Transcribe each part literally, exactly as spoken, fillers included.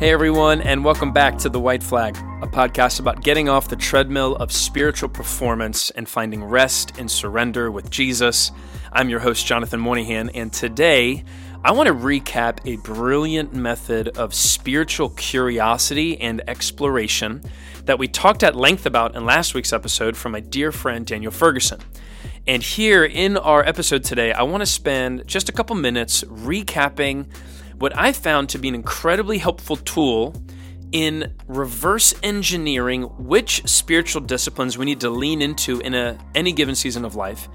Hey everyone, and welcome back to The White Flag, a podcast about getting off the treadmill of spiritual performance and finding rest and surrender with Jesus. I'm your host, Jonathan Moynihan, and today I want to recap a brilliant method of spiritual curiosity and exploration that we talked at length about in last week's episode from my dear friend Daniel Ferguson. And here in our episode today, I want to spend just a couple minutes recapping what I found to be an incredibly helpful tool in reverse engineering which spiritual disciplines we need to lean into in a, any given season of life,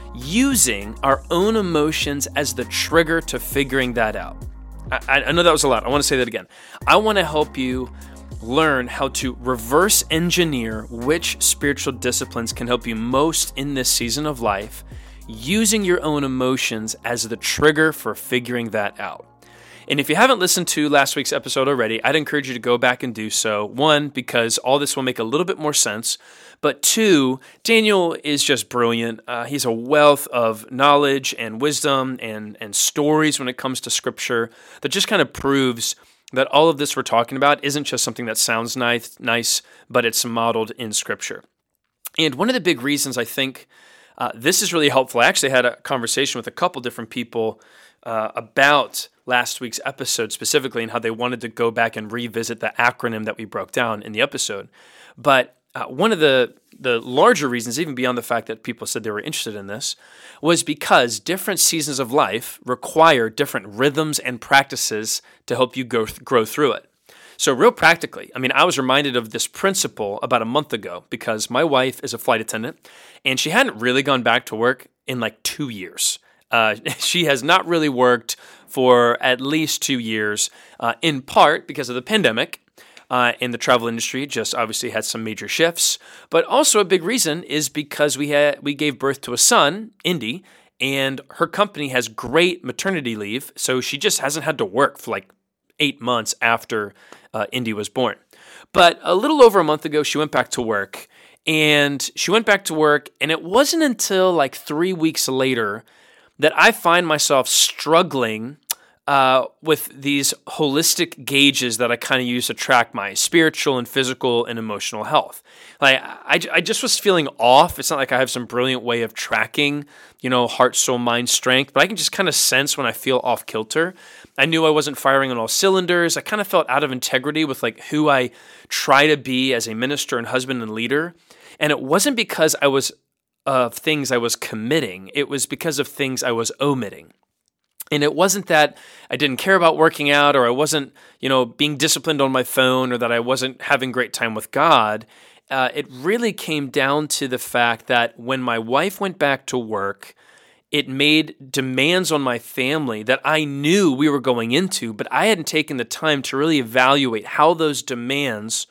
using our own emotions as the trigger to figuring that out. I, I know that was a lot. I want to say that again. I want to help you learn how to reverse engineer which spiritual disciplines can help you most in this season of life, using your own emotions as the trigger for figuring that out. And if you haven't listened to last week's episode already, I'd encourage you to go back and do so. One, because all this will make a little bit more sense. But two, Daniel is just brilliant. Uh, he's a wealth of knowledge and wisdom and, and stories when it comes to Scripture that just kind of proves that all of this we're talking about isn't just something that sounds nice, nice, but it's modeled in Scripture. And one of the big reasons I think uh, this is really helpful, I actually had a conversation with a couple different people uh, about last week's episode specifically and how they wanted to go back and revisit the acronym that we broke down in the episode. But uh, one of the, the larger reasons, even beyond the fact that people said they were interested in this, was because different seasons of life require different rhythms and practices to help you go th- grow through it. So real practically, I mean, I was reminded of this principle about a month ago because my wife is a flight attendant and she hadn't really gone back to work in like two years. Uh, she has not really worked for at least two years, uh, in part because of the pandemic, uh, and the travel industry just obviously had some major shifts. But also a big reason is because we had we gave birth to a son, Indy, and her company has great maternity leave, so she just hasn't had to work for like eight months after uh, Indy was born. But a little over a month ago, she went back to work, and she went back to work, and it wasn't until like three weeks later that I find myself struggling uh, with these holistic gauges that I kind of use to track my spiritual and physical and emotional health. Like I, I just was feeling off. It's not like I have some brilliant way of tracking, you know, heart, soul, mind, strength, but I can just kind of sense when I feel off kilter. I knew I wasn't firing on all cylinders. I kind of felt out of integrity with like who I try to be as a minister and husband and leader. And it wasn't because I was of things I was committing. It was because of things I was omitting. And it wasn't that I didn't care about working out or I wasn't, you know, being disciplined on my phone or that I wasn't having great time with God. Uh, it really came down to the fact that when my wife went back to work, it made demands on my family that I knew we were going into, but I hadn't taken the time to really evaluate how those demands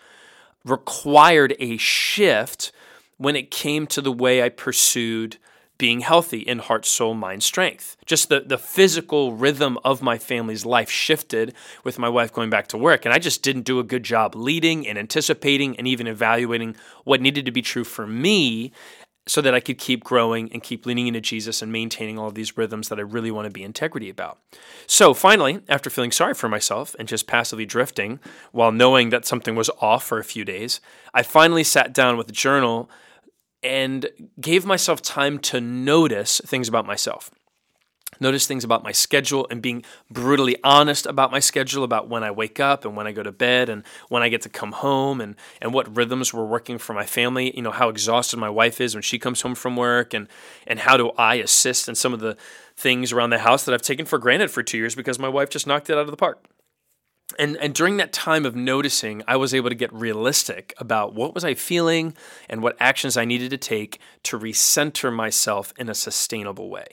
required a shift when it came to the way I pursued being healthy in heart, soul, mind, strength. Just the, the physical rhythm of my family's life shifted with my wife going back to work. And I just didn't do a good job leading and anticipating and even evaluating what needed to be true for me so that I could keep growing and keep leaning into Jesus and maintaining all of these rhythms that I really want to be integrity about. So finally, after feeling sorry for myself and just passively drifting while knowing that something was off for a few days, I finally sat down with a journal and gave myself time to notice things about myself. Notice things about my schedule and being brutally honest about my schedule, about when I wake up and when I go to bed and when I get to come home and, and what rhythms were working for my family, you know, how exhausted my wife is when she comes home from work and, and how do I assist in some of the things around the house that I've taken for granted for two years because my wife just knocked it out of the park. And and during that time of noticing, I was able to get realistic about what was I feeling and what actions I needed to take to recenter myself in a sustainable way.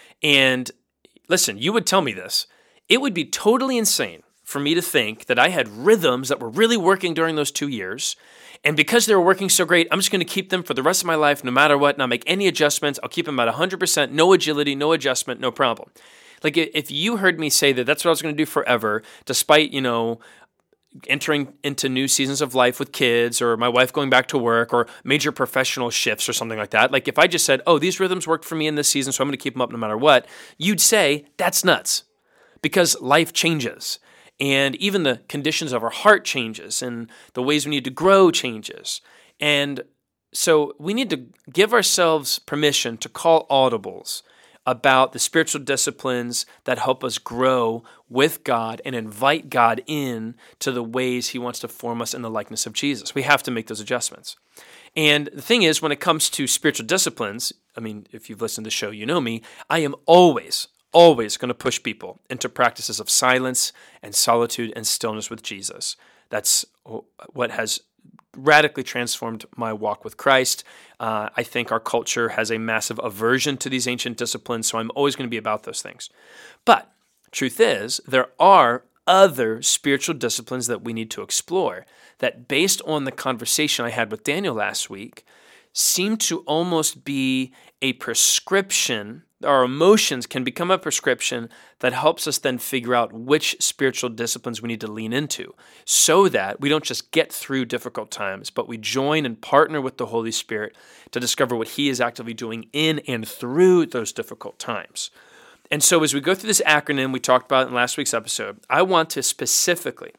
And listen, you would tell me this. It would be totally insane for me to think that I had rhythms that were really working during those two years. And because they were working so great, I'm just going to keep them for the rest of my life, no matter what, not make any adjustments. I'll keep them at one hundred percent, no agility, no adjustment, no problem. Like if you heard me say that that's what I was going to do forever, despite, you know, entering into new seasons of life with kids or my wife going back to work or major professional shifts or something like that. Like if I just said, oh, these rhythms worked for me in this season, so I'm going to keep them up no matter what, you'd say that's nuts because life changes. And even the conditions of our heart changes, and the ways we need to grow changes. And so we need to give ourselves permission to call audibles about the spiritual disciplines that help us grow with God and invite God in to the ways he wants to form us in the likeness of Jesus. We have to make those adjustments. And the thing is, when it comes to spiritual disciplines, I mean, if you've listened to the show, you know me, I am always, always going to push people into practices of silence and solitude and stillness with Jesus. That's what has radically transformed my walk with Christ. Uh, I think our culture has a massive aversion to these ancient disciplines, so I'm always going to be about those things. But truth is, there are other spiritual disciplines that we need to explore that, based on the conversation I had with Daniel last week, seem to almost be a prescription. Our emotions can become a prescription that helps us then figure out which spiritual disciplines we need to lean into, so that we don't just get through difficult times, but we join and partner with the Holy Spirit to discover what he is actively doing in and through those difficult times. And so as we go through this acronym we talked about in last week's episode, I want to specifically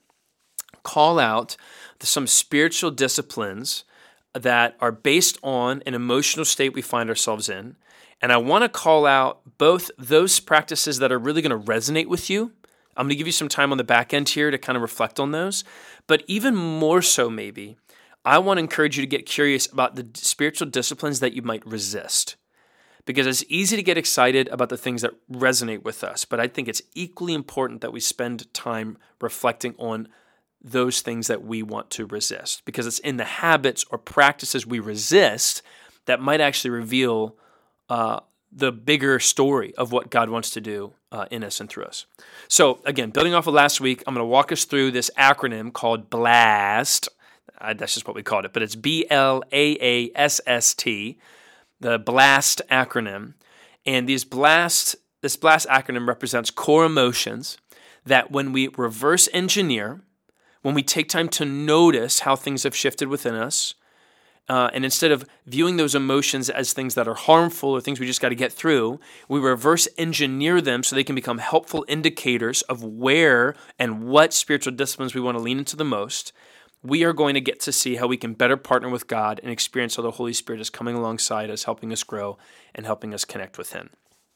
call out some spiritual disciplines that are based on an emotional state we find ourselves in. And I want to call out both those practices that are really going to resonate with you. I'm going to give you some time on the back end here to kind of reflect on those. But even more so, maybe, I want to encourage you to get curious about the spiritual disciplines that you might resist. Because it's easy to get excited about the things that resonate with us. But I think it's equally important that we spend time reflecting on those things that we want to resist. Because it's in the habits or practices we resist that might actually reveal Uh, the bigger story of what God wants to do uh, in us and through us. So again, building off of last week, I'm going to walk us through this acronym called BLAST. Uh, that's just what we called it, but it's B L A A S S T, the BLAST acronym. And these BLAST, this BLAST acronym represents core emotions that when we reverse engineer, when we take time to notice how things have shifted within us, Uh, and instead of viewing those emotions as things that are harmful or things we just got to get through, we reverse engineer them so they can become helpful indicators of where and what spiritual disciplines we want to lean into the most. We are going to get to see how we can better partner with God and experience how the Holy Spirit is coming alongside us, helping us grow and helping us connect with him.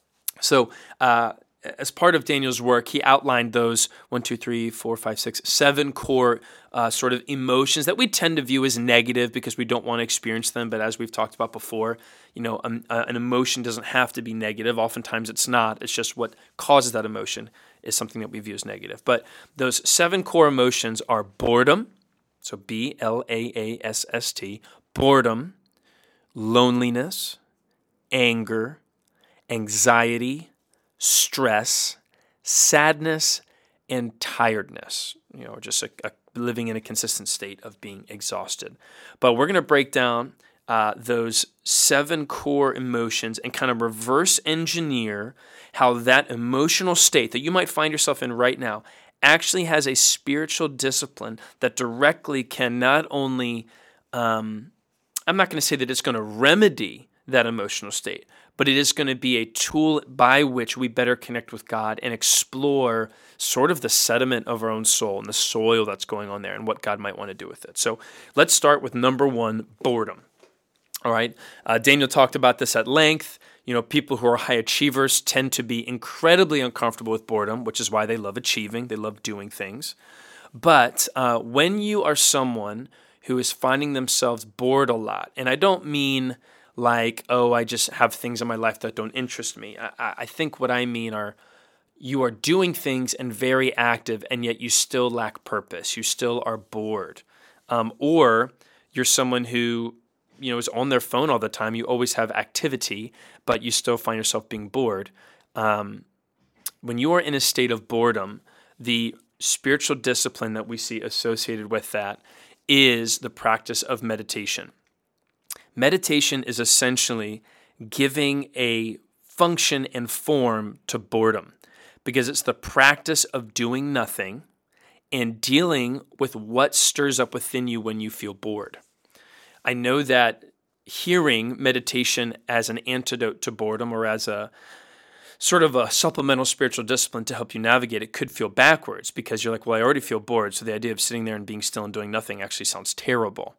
So, uh, as part of Daniel's work, he outlined those one, two, three, four, five, six, seven core uh, sort of emotions that we tend to view as negative because we don't want to experience them. But as we've talked about before, you know, um, uh, an emotion doesn't have to be negative. Oftentimes it's not. It's just what causes that emotion is something that we view as negative. But those seven core emotions are boredom, so B L A A S S T, boredom, loneliness, anger, anxiety, stress, sadness, and tiredness, you know, just a, a living in a consistent state of being exhausted. But we're going to break down uh, those seven core emotions and kind of reverse engineer how that emotional state that you might find yourself in right now actually has a spiritual discipline that directly can not only, um, I'm not going to say that it's going to remedy that emotional state, but it is going to be a tool by which we better connect with God and explore sort of the sediment of our own soul and the soil that's going on there and what God might want to do with it. So let's start with number one, boredom. All right. Uh, Daniel talked about this at length. You know, people who are high achievers tend to be incredibly uncomfortable with boredom, which is why they love achieving. They love doing things. But uh, when you are someone who is finding themselves bored a lot, and I don't mean like, oh, I just have things in my life that don't interest me. I, I think what I mean are you are doing things and very active, and yet you still lack purpose. You still are bored. Um, or you're someone who, you know, is on their phone all the time. You always have activity, but you still find yourself being bored. Um, when you are in a state of boredom, the spiritual discipline that we see associated with that is the practice of meditation. Meditation is essentially giving a function and form to boredom because it's the practice of doing nothing and dealing with what stirs up within you when you feel bored. I know that hearing meditation as an antidote to boredom or as a sort of a supplemental spiritual discipline to help you navigate, it could feel backwards because you're like, well, I already feel bored. So the idea of sitting there and being still and doing nothing actually sounds terrible.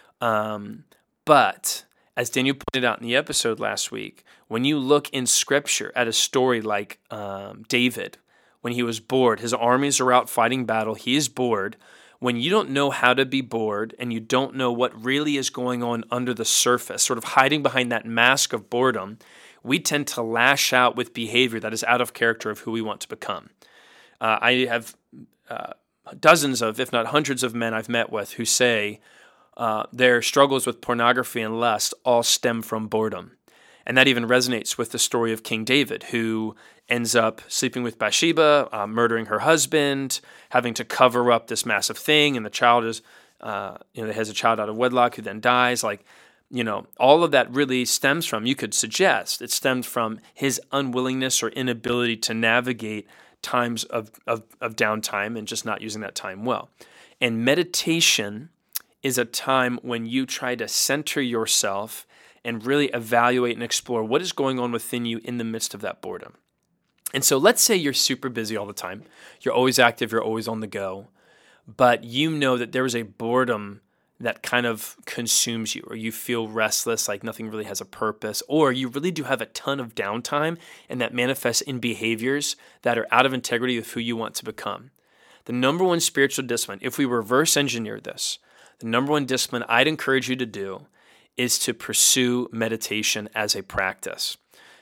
Um, but as Daniel pointed out in the episode last week, when you look in Scripture at a story like um, David, when he was bored, his armies are out fighting battle, he is bored. When you don't know how to be bored and you don't know what really is going on under the surface, sort of hiding behind that mask of boredom, we tend to lash out with behavior that is out of character of who we want to become. Uh, I have uh, dozens of, if not hundreds of men I've met with who say uh, their struggles with pornography and lust all stem from boredom. And that even resonates with the story of King David, who ends up sleeping with Bathsheba, uh, murdering her husband, having to cover up this massive thing, and the child is, uh, you know, has a child out of wedlock who then dies. Like, you know, all of that really stems from, you could suggest, it stems from his unwillingness or inability to navigate times of, of, of downtime and just not using that time well. And meditation is a time when you try to center yourself and really evaluate and explore what is going on within you in the midst of that boredom. And so let's say you're super busy all the time. You're always active, you're always on the go, but you know that there is a boredom that kind of consumes you, or you feel restless, like nothing really has a purpose, or you really do have a ton of downtime and that manifests in behaviors that are out of integrity with who you want to become. The number one spiritual discipline, if we reverse engineer this, the number one discipline I'd encourage you to do is to pursue meditation as a practice.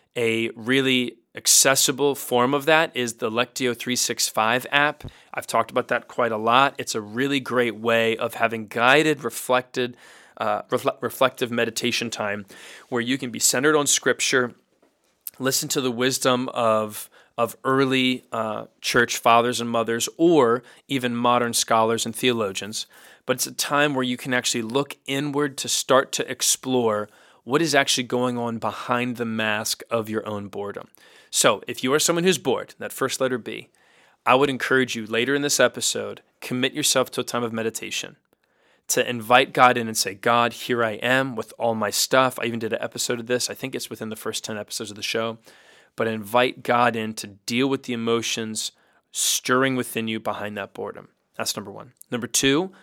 A really accessible form of that is the Lectio three sixty-five app. I've talked about that quite a lot. It's a really great way of having guided, reflected, uh, refle- reflective meditation time where you can be centered on Scripture, listen to the wisdom of of early uh, church fathers and mothers, or even modern scholars and theologians. But it's a time where you can actually look inward to start to explore what is actually going on behind the mask of your own boredom. So if you are someone who's bored, that first letter B, I would encourage you later in this episode, commit yourself to a time of meditation, to invite God in and say, God, here I am with all my stuff. I even did an episode of this. I think it's within the first ten episodes of the show. But invite God in to deal with the emotions stirring within you behind that boredom. That's number one. Number two,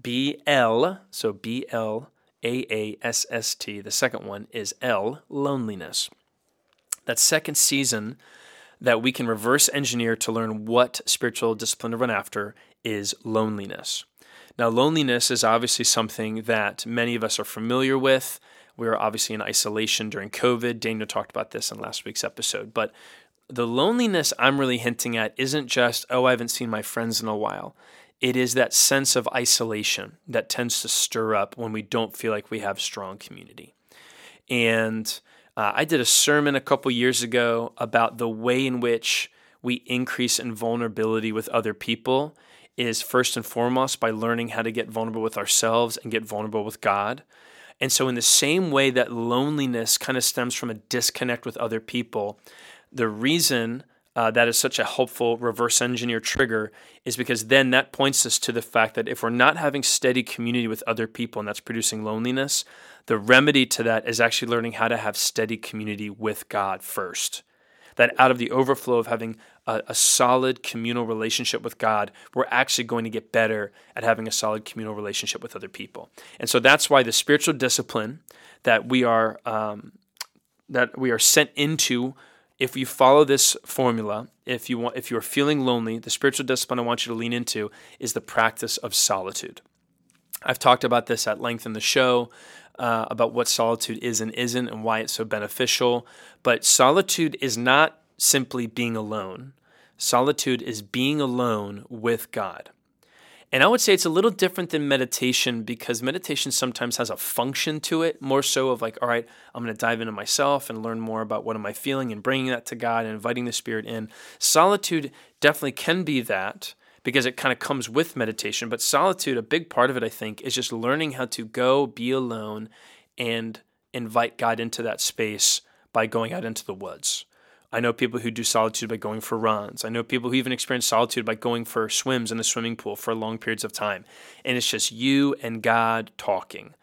B L, so B L A A S S T. The second one is L, loneliness. That second season that we can reverse engineer to learn what spiritual discipline to run after is loneliness. Now, loneliness is obviously something that many of us are familiar with. We were obviously in isolation during COVID. Daniel talked about this in last week's episode. But the loneliness I'm really hinting at isn't just, oh, I haven't seen my friends in a while. It is that sense of isolation that tends to stir up when we don't feel like we have strong community. And uh, I did a sermon a couple years ago about the way in which we increase in vulnerability with other people is first and foremost by learning how to get vulnerable with ourselves and get vulnerable with God. And so in the same way that loneliness kind of stems from a disconnect with other people, the reason uh, that is such a helpful reverse engineer trigger is because then that points us to the fact that if we're not having steady community with other people and that's producing loneliness, the remedy to that is actually learning how to have steady community with God first. That out of the overflow of having a, a solid communal relationship with God, we're actually going to get better at having a solid communal relationship with other people. And so that's why the spiritual discipline that we are um, that we are sent into, if you follow this formula, if you want, if you're feeling lonely, the spiritual discipline I want you to lean into is the practice of solitude. I've talked about this at length in the show. Uh, about what solitude is and isn't and why it's so beneficial. But solitude is not simply being alone. Solitude is being alone with God. And I would say it's a little different than meditation because meditation sometimes has a function to it, more so of like, all right, I'm going to dive into myself and learn more about what am I feeling and bringing that to God and inviting the Spirit in. Solitude definitely can be that, because it kind of comes with meditation. But solitude, a big part of it, I think, is just learning how to go be alone and invite God into that space by going out into the woods. I know people who do solitude by going for runs. I know people who even experience solitude by going for swims in a swimming pool for long periods of time. And it's just you and God talking.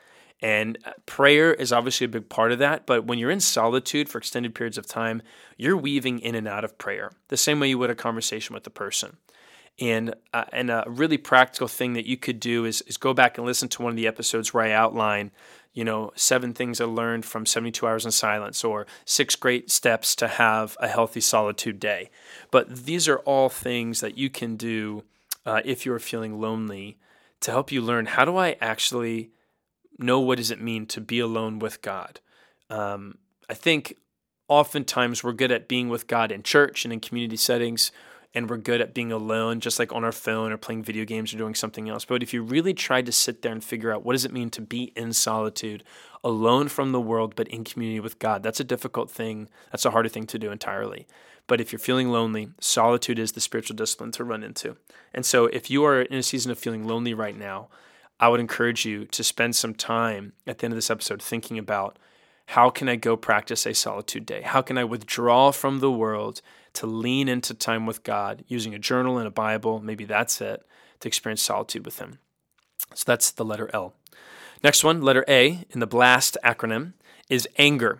And prayer is obviously a big part of that, but when you're in solitude for extended periods of time, you're weaving in and out of prayer, the same way you would a conversation with a person. And uh, and a really practical thing that you could do is is go back and listen to one of the episodes where I outline, you know, seven things I learned from seventy-two hours in silence, or six great steps to have a healthy solitude day. But these are all things that you can do uh, if you're feeling lonely to help you learn, how do I actually know what does it mean to be alone with God? Um, I think oftentimes we're good at being with God in church and in community settings, and we're good at being alone, just like on our phone or playing video games or doing something else. But if you really tried to sit there and figure out what does it mean to be in solitude, alone from the world, but in community with God, that's a difficult thing. That's a harder thing to do entirely. But if you're feeling lonely, solitude is the spiritual discipline to run into. And so if you are in a season of feeling lonely right now, I would encourage you to spend some time at the end of this episode thinking about, how can I go practice a solitude day? How can I withdraw from the world to lean into time with God using a journal and a Bible? Maybe that's it, to experience solitude with Him. So that's the letter L. Next one, letter A in the BLAST acronym, is anger.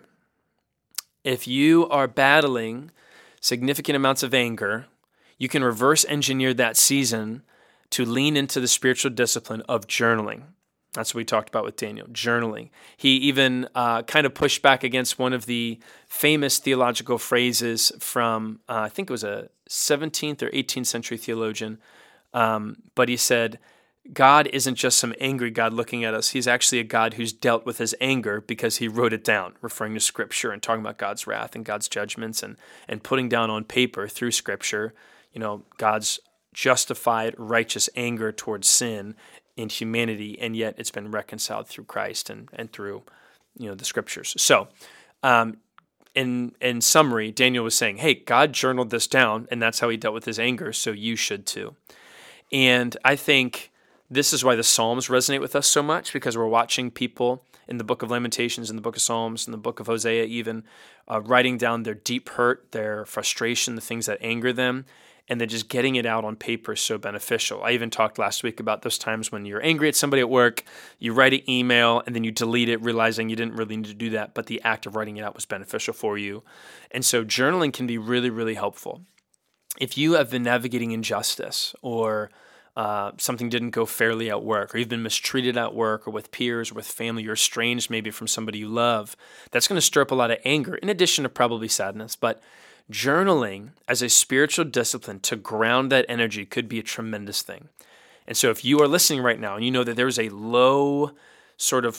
If you are battling significant amounts of anger, you can reverse engineer that season to lean into the spiritual discipline of journaling. That's what we talked about with Daniel, journaling. He even uh, kind of pushed back against one of the famous theological phrases from, uh, I think it was a seventeenth or eighteenth century theologian, um, but he said, God isn't just some angry God looking at us. He's actually a God who's dealt with his anger because he wrote it down, referring to Scripture and talking about God's wrath and God's judgments and, and putting down on paper through Scripture, you know, God's justified, righteous anger towards sin in humanity, and yet it's been reconciled through Christ and, and through, you know, the Scriptures. So, um, in in summary, Daniel was saying, hey, God journaled this down, and that's how he dealt with his anger, so you should too. And I think this is why the Psalms resonate with us so much, because we're watching people in the book of Lamentations, in the book of Psalms, in the book of Hosea even, uh, writing down their deep hurt, their frustration, the things that anger them, and then just getting it out on paper is so beneficial. I even talked last week about those times when you're angry at somebody at work, you write an email, and then you delete it, realizing you didn't really need to do that, but the act of writing it out was beneficial for you. And so journaling can be really, really helpful. If you have been navigating injustice, or uh, something didn't go fairly at work, or you've been mistreated at work or with peers or with family, you're estranged maybe from somebody you love, that's going to stir up a lot of anger, in addition to probably sadness. But journaling as a spiritual discipline to ground that energy could be a tremendous thing. And so if you are listening right now and you know that there's a low sort of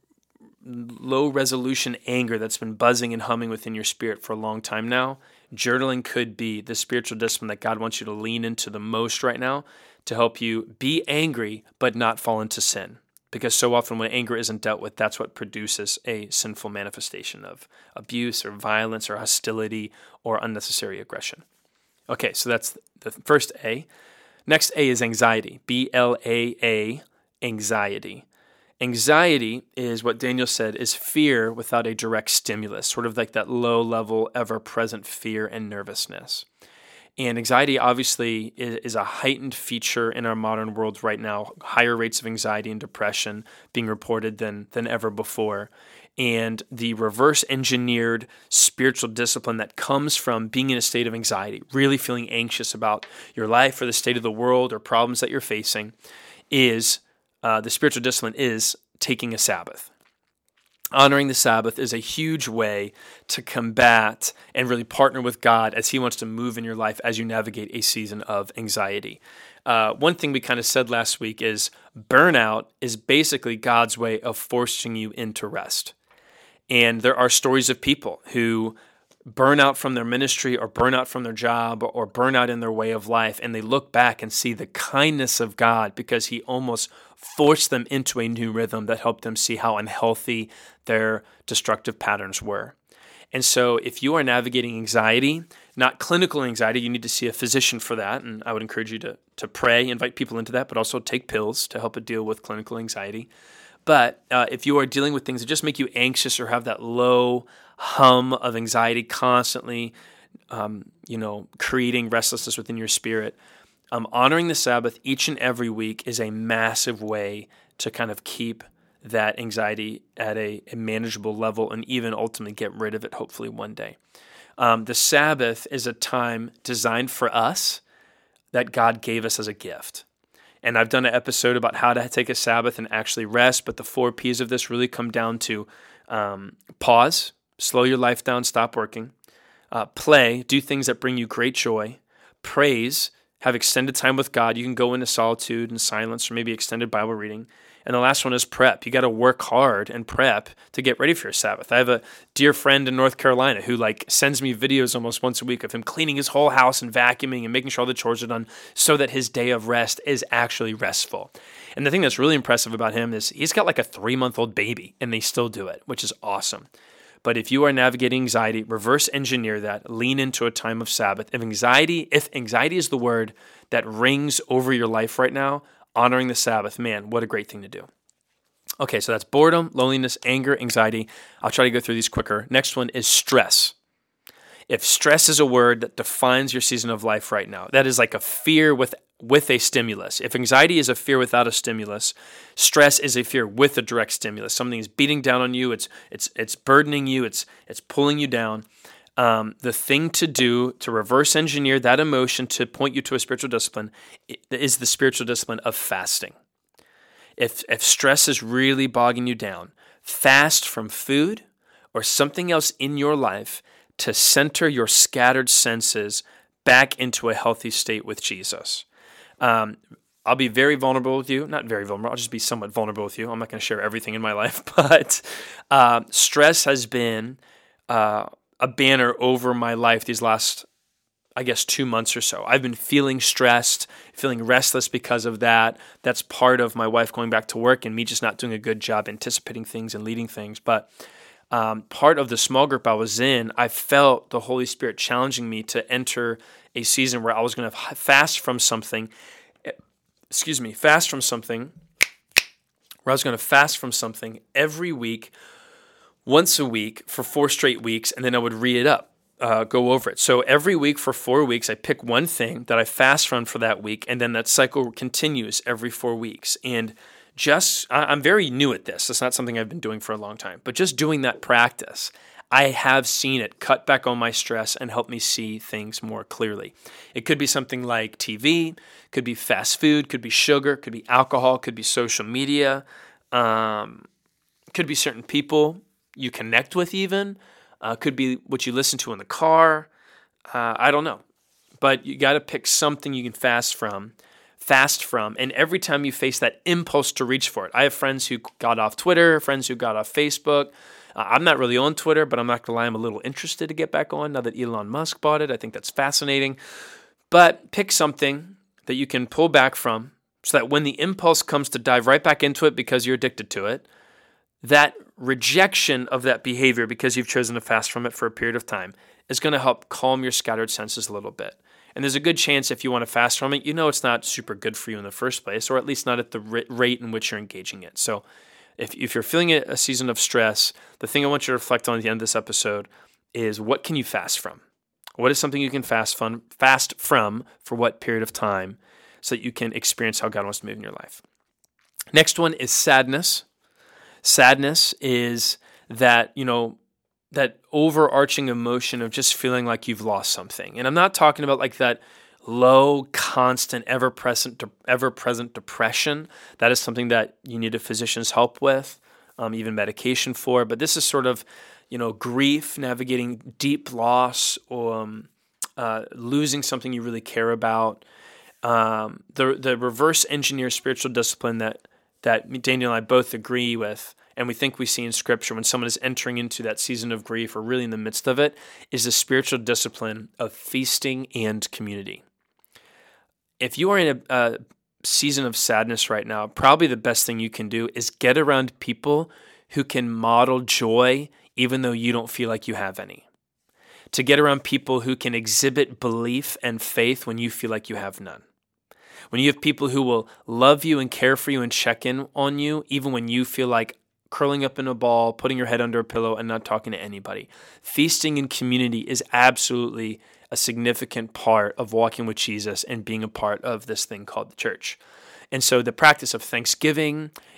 low resolution anger that's been buzzing and humming within your spirit for a long time now, journaling could be the spiritual discipline that God wants you to lean into the most right now to help you be angry but not fall into sin. Because so often when anger isn't dealt with, that's what produces a sinful manifestation of abuse or violence or hostility or unnecessary aggression. Okay, so that's the first A. Next A is anxiety, B L A A, anxiety. Anxiety is what Daniel said is fear without a direct stimulus, sort of like that low-level, ever-present fear and nervousness. And anxiety obviously is a heightened feature in our modern world right now, higher rates of anxiety and depression being reported than, than ever before. And the reverse engineered spiritual discipline that comes from being in a state of anxiety, really feeling anxious about your life or the state of the world or problems that you're facing, is uh, the spiritual discipline is taking a Sabbath. Honoring the Sabbath is a huge way to combat and really partner with God as He wants to move in your life as you navigate a season of anxiety. Uh, one thing we kind of said last week is burnout is basically God's way of forcing you into rest. And there are stories of people who burn out from their ministry or burn out from their job or burn out in their way of life, and they look back and see the kindness of God because He almost forced them into a new rhythm that helped them see how unhealthy their destructive patterns were. And so if you are navigating anxiety, not clinical anxiety, you need to see a physician for that, and I would encourage you to, to pray, invite people into that, but also take pills to help it deal with clinical anxiety. But uh, if you are dealing with things that just make you anxious or have that low hum of anxiety constantly, um, you know, creating restlessness within your spirit, um, honoring the Sabbath each and every week is a massive way to kind of keep that anxiety at a, a manageable level and even ultimately get rid of it, hopefully one day. Um, the Sabbath is a time designed for us that God gave us as a gift. And I've done an episode about how to take a Sabbath and actually rest, but the four P's of this really come down to um, pause, slow your life down, stop working, uh, play, do things that bring you great joy, praise, have extended time with God. You can go into solitude and silence or maybe extended Bible reading. And the last one is prep. You got to work hard and prep to get ready for your Sabbath. I have a dear friend in North Carolina who like sends me videos almost once a week of him cleaning his whole house and vacuuming and making sure all the chores are done so that his day of rest is actually restful. And the thing that's really impressive about him is he's got like a three-month-old baby and they still do it, which is awesome. But if you are navigating anxiety, reverse engineer that, lean into a time of Sabbath. If anxiety, if anxiety is the word that rings over your life right now, honoring the Sabbath, man, what a great thing to do. Okay, so that's boredom, loneliness, anger, anxiety. I'll try to go through these quicker. Next one is stress. If stress is a word that defines your season of life right now, that is like a fear with, with a stimulus. If anxiety is a fear without a stimulus, stress is a fear with a direct stimulus. Something is beating down on you, it's it's it's burdening you, it's it's pulling you down. Um, the thing to do to reverse engineer that emotion to point you to a spiritual discipline is the spiritual discipline of fasting. If if stress is really bogging you down, fast from food or something else in your life to center your scattered senses back into a healthy state with Jesus. Um, I'll be very vulnerable with you. Not very vulnerable. I'll just be somewhat vulnerable with you. I'm not going to share everything in my life, but uh, stress has been uh, a banner over my life these last, I guess, two months or so. I've been feeling stressed, feeling restless because of that. That's part of my wife going back to work and me just not doing a good job anticipating things and leading things. But um, part of the small group I was in, I felt the Holy Spirit challenging me to enter a season where I was going to fast from something, excuse me, fast from something, where I was going to fast from something every week, once a week for four straight weeks, and then I would read it up. Uh, go over it. So every week for four weeks, I pick one thing that I fast from for that week, and then that cycle continues every four weeks. And just, I, I'm very new at this. It's not something I've been doing for a long time, but just doing that practice, I have seen it cut back on my stress and help me see things more clearly. It could be something like T V, could be fast food, could be sugar, could be alcohol, could be social media, um, could be certain people you connect with even. Uh, could be what you listen to in the car. Uh, I don't know. But you got to pick something you can fast from, fast from. And every time you face that impulse to reach for it. I have friends who got off Twitter, friends who got off Facebook. Uh, I'm not really on Twitter, but I'm not going to lie, I'm a little interested to get back on now that Elon Musk bought it. I think that's fascinating. But pick something that you can pull back from so that when the impulse comes to dive right back into it because you're addicted to it, that rejection of that behavior because you've chosen to fast from it for a period of time is going to help calm your scattered senses a little bit. And there's a good chance if you want to fast from it, you know it's not super good for you in the first place, or at least not at the rate in which you're engaging it. So if, if you're feeling a season of stress, the thing I want you to reflect on at the end of this episode is what can you fast from? What is something you can fast from, fast from for what period of time so that you can experience how God wants to move in your life? Next one is sadness. Sadness is that, you know, that overarching emotion of just feeling like you've lost something. And I'm not talking about like that low, constant, ever-present, ever-present depression. That is something that you need a physician's help with, um, even medication for. But this is sort of, you know, grief, navigating deep loss, or um, uh, losing something you really care about. Um, the the reverse engineer spiritual discipline that that Daniel and I both agree with, and we think we see in Scripture when someone is entering into that season of grief or really in the midst of it, is the spiritual discipline of feasting and community. If you are in a, a season of sadness right now, probably the best thing you can do is get around people who can model joy even though you don't feel like you have any. To get around people who can exhibit belief and faith when you feel like you have none. When you have people who will love you and care for you and check in on you, even when you feel like curling up in a ball, putting your head under a pillow, and not talking to anybody. Feasting in community is absolutely a significant part of walking with Jesus and being a part of this thing called the church. And so the practice of thanksgiving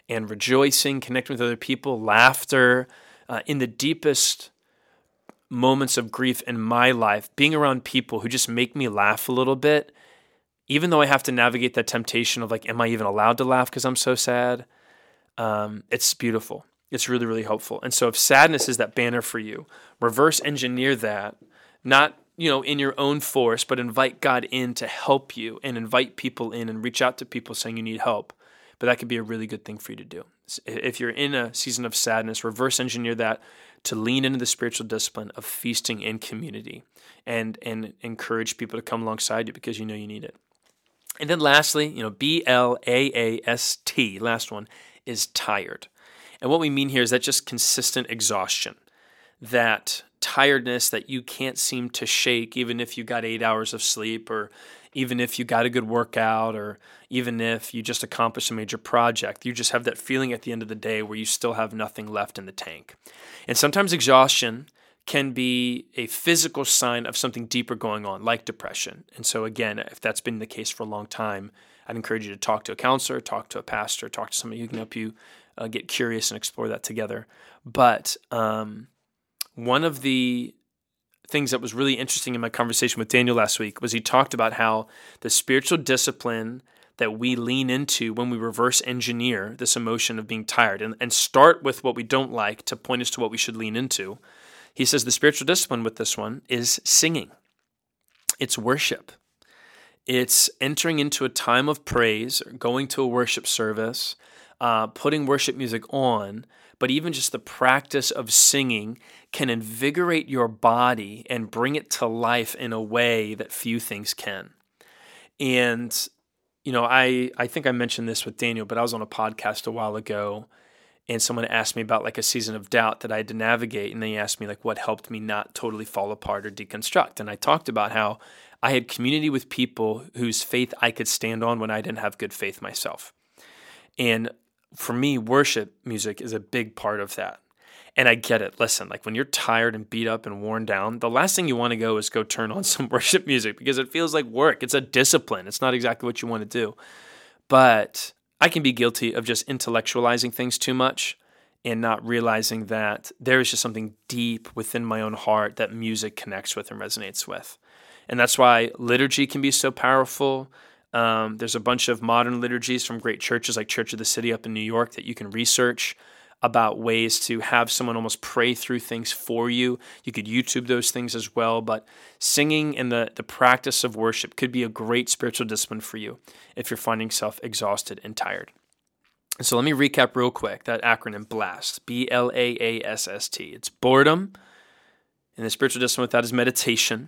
and rejoicing, connecting with other people, laughter, uh, in the deepest moments of grief in my life, being around people who just make me laugh a little bit, even though I have to navigate that temptation of like, am I even allowed to laugh because I'm so sad? Um, it's beautiful. It's really, really helpful. And so if sadness is that banner for you, reverse engineer that, not, you know, in your own force, but invite God in to help you and invite people in and reach out to people saying you need help. But that could be a really good thing for you to do. If you're in a season of sadness, reverse engineer that to lean into the spiritual discipline of feasting in community and, and encourage people to come alongside you because you know you need it. And then lastly, you know, B L A A S T, last one, is tired. And what we mean here is that just consistent exhaustion, that tiredness that you can't seem to shake even if you got eight hours of sleep, or even if you got a good workout, or even if you just accomplished a major project. You just have that feeling at the end of the day where you still have nothing left in the tank. And sometimes exhaustion can be a physical sign of something deeper going on, like depression. And so again, if that's been the case for a long time, I'd encourage you to talk to a counselor, talk to a pastor, talk to somebody who can help you uh, get curious and explore that together. But um, one of the things that was really interesting in my conversation with Daniel last week was he talked about how the spiritual discipline that we lean into when we reverse engineer this emotion of being tired and, and start with what we don't like to point us to what we should lean into. He says the spiritual discipline with this one is singing. It's worship. It's entering into a time of praise, or going to a worship service, uh, putting worship music on, but even just the practice of singing can invigorate your body and bring it to life in a way that few things can. And, you know, I, I think I mentioned this with Daniel, but I was on a podcast a while ago, and someone asked me about like a season of doubt that I had to navigate. And they asked me like what helped me not totally fall apart or deconstruct. And I talked about how I had community with people whose faith I could stand on when I didn't have good faith myself. And for me, worship music is a big part of that. And I get it. Listen, like when you're tired and beat up and worn down, the last thing you want to go is go turn on some worship music because it feels like work. It's a discipline. It's not exactly what you want to do. But I can be guilty of just intellectualizing things too much and not realizing that there is just something deep within my own heart that music connects with and resonates with. And that's why liturgy can be so powerful. Um, there's a bunch of modern liturgies from great churches like Church of the City up in New York that you can research about ways to have someone almost pray through things for you. You could YouTube those things as well, but singing and the, the practice of worship could be a great spiritual discipline for you if you're finding yourself exhausted and tired. So let me recap real quick that acronym BLAST, B L A A S S T. It's boredom, and the spiritual discipline with that is meditation.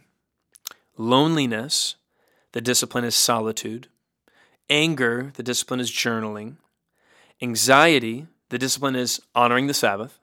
Loneliness, the discipline is solitude. Anger, the discipline is journaling. Anxiety, the discipline is honoring the Sabbath.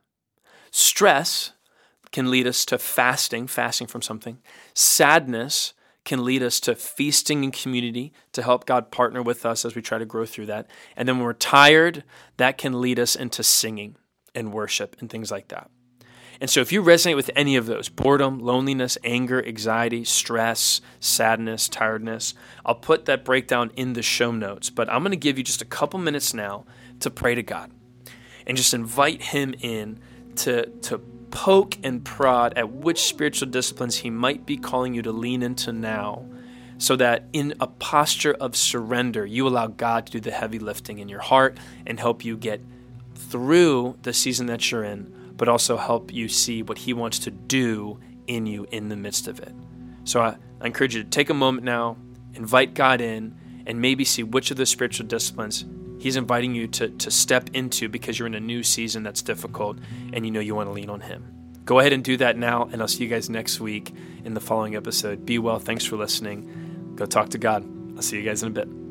Stress can lead us to fasting, fasting from something. Sadness can lead us to feasting in community to help God partner with us as we try to grow through that. And then when we're tired, that can lead us into singing and worship and things like that. And so if you resonate with any of those, boredom, loneliness, anger, anxiety, stress, sadness, tiredness, I'll put that breakdown in the show notes. But I'm going to give you just a couple minutes now to pray to God and just invite him in to, to poke and prod at which spiritual disciplines he might be calling you to lean into now, so that in a posture of surrender, you allow God to do the heavy lifting in your heart and help you get through the season that you're in, but also help you see what he wants to do in you in the midst of it. So I, I encourage you to take a moment now, invite God in, and maybe see which of the spiritual disciplines he's inviting you to, to step into because you're in a new season that's difficult and you know you want to lean on him. Go ahead and do that now, and I'll see you guys next week in the following episode. Be well. Thanks for listening. Go talk to God. I'll see you guys in a bit.